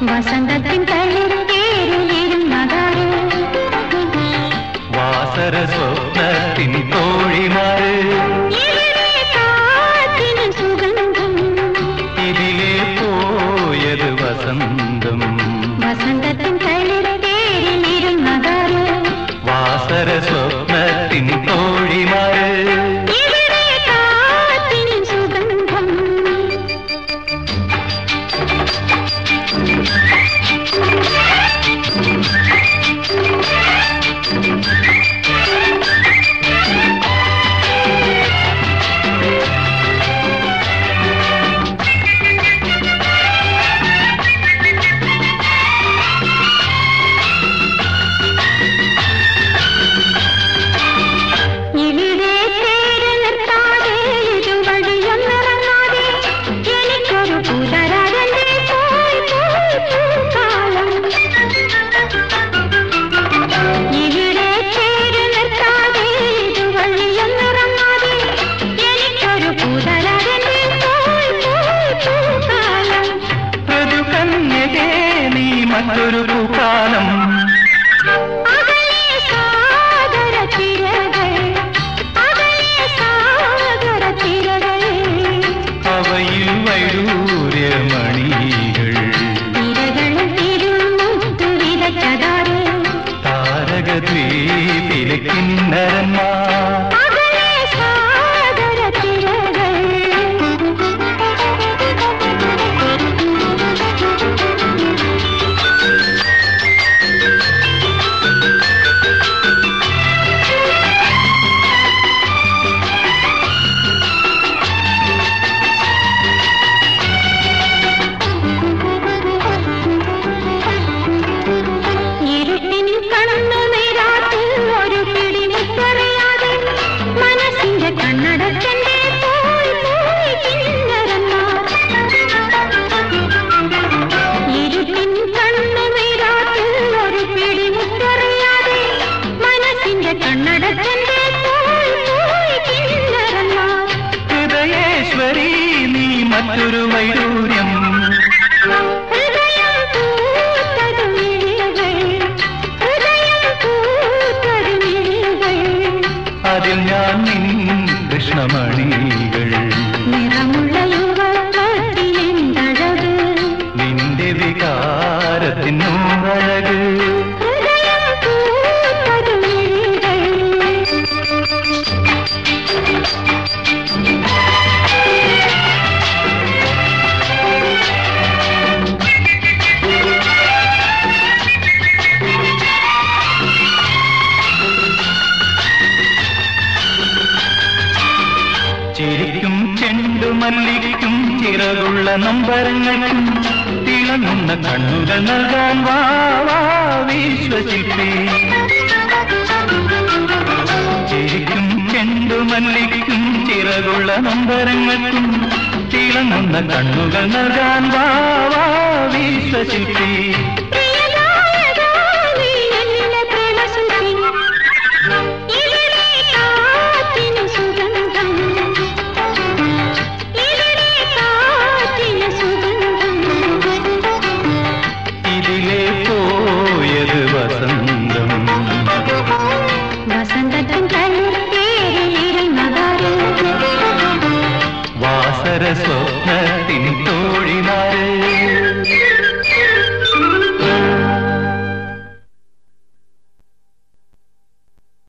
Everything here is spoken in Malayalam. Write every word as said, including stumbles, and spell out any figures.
വസന്തത്തിൻ തളിർത്തേരിലിരുന്നതാര് വാസര സ്വപ്നത്തിൻ തോഴിമാര് കാറ്റിന് സുഗന്ധം ഇതിലേ പോയത് വസന്തം വസന്തത്തിൻ തളിർത്തേരിലിരുന്നതാര് വാസര സ്വപ്നത്തിൻ തോഴിമാര് മറ്റൊരു പൂക്കാലം അവയിൽ വൈഡൂര്യമണികൾ താരകദ്വീപിലെ കിന്നരന്മാർ ഹൃദയേശ്വരി നീ മറ്റൊരു വൈഡൂര്യം അതിൽ ഞാൻ നിൻ കൃഷ്ണമണികൾ നിന്റെ വികാരത്തിനൂറഴക് ചിരിക്കും ചെണ്ടുമല്ലിക്കും ചിറകുള്ള നമ്പരങ്ങൾക്കും തിളങ്ങുന്ന കണ്ണുകൾ നൽകാൻ വാ വാ വിശ്വസിപ്പേ ചിരിക്കും ചെണ്ടുമല്ലിക്കും ചിറകുള്ള നമ്പരങ്ങൾക്കും തിളങ്ങുന്ന കണ്ണുകൾ നൽകാൻ വാ വാ വിശ്വസിപ്പേ വാസര സ്വപ്നത്തിൻ തോഴിമാർ